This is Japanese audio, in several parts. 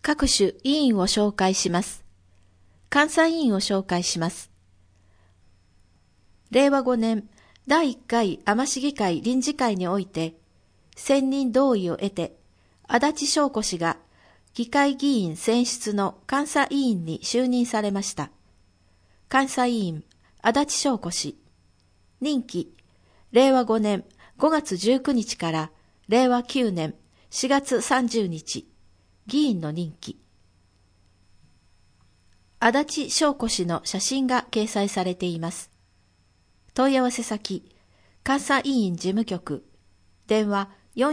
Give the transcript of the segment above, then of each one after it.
各種委員を紹介します。監査委員を紹介します。令和5年第1回海士議会臨時会において、選任同意を得て、足立祥子氏が議会議員選出の監査委員に就任されました。監査委員、足立祥子氏。任期、令和5年5月19日から令和9年4月30日、議員の任期。足立祥子氏の写真が掲載されています。問い合わせ先、監査委員事務局、電話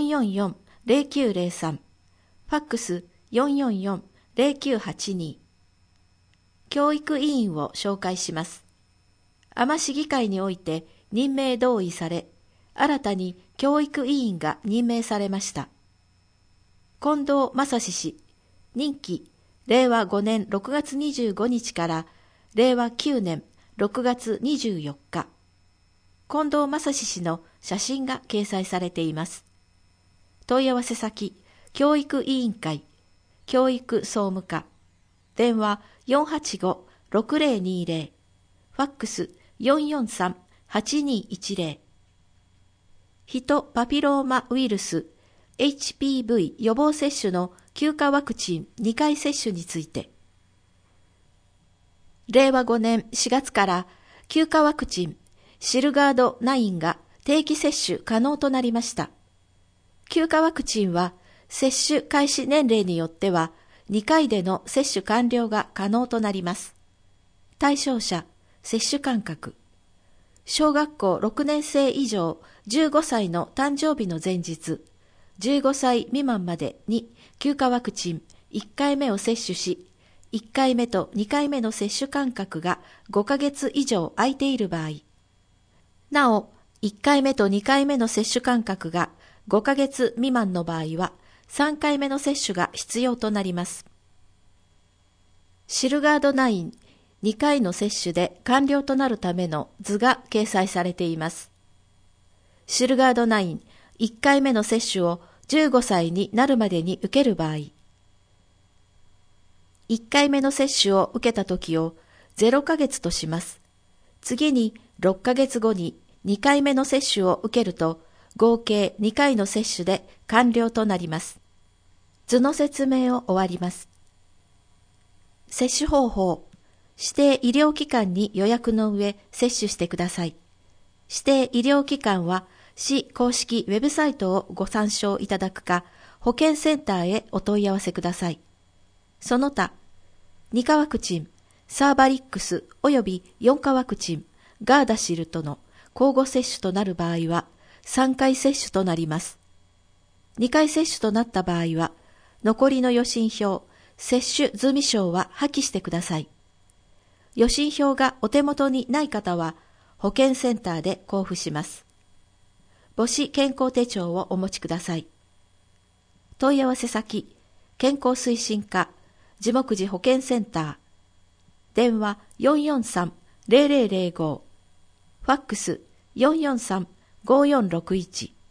444-0903、ファックス444-0982。教育委員を紹介します。海士議会において任命同意され、新たに教育委員が任命されました。近藤正史氏、任期、令和5年6月25日から令和9年6月24日。近藤正史氏の写真が掲載されています。問い合わせ先、教育委員会、教育総務課、電話485-6020、ファックス443-8210。ヒトパピローマウイルス HPV 予防接種の9価ワクチン2回接種について、令和5年4月から9価ワクチンシルガード9が定期接種可能となりました。9価ワクチンは接種開始年齢によっては2回での接種完了が可能となります。対象者、接種間隔。小学校6年生以上15歳の誕生日の前日、15歳未満までに9価ワクチン1回目を接種し、1回目と2回目の接種間隔が5ヶ月以上空いている場合、なお、1回目と2回目の接種間隔が5ヶ月未満の場合は、3回目の接種が必要となります。シルガード9、2回の接種で完了となるための図が掲載されています。シルガード9、1回目の接種を15歳になるまでに受ける場合、1回目の接種を受けた時を0ヶ月とします。次に6ヶ月後に2回目の接種を受けると、合計2回の接種で完了となります。図の説明を終わります。接種方法。指定医療機関に予約の上接種してください。指定医療機関は市公式ウェブサイトをご参照いただくか、保健センターへお問い合わせください。その他、2価ワクチン、サーバリックス及び4価ワクチン、ガーダシルとの交互接種となる場合は、3回接種となります。2回接種となった場合は、残りの予診票、接種済証は破棄してください。予診票がお手元にない方は、保健センターで交付します。母子健康手帳をお持ちください。問い合わせ先、健康推進課、地木寺保健センター、電話443-0005、ファックス443-5461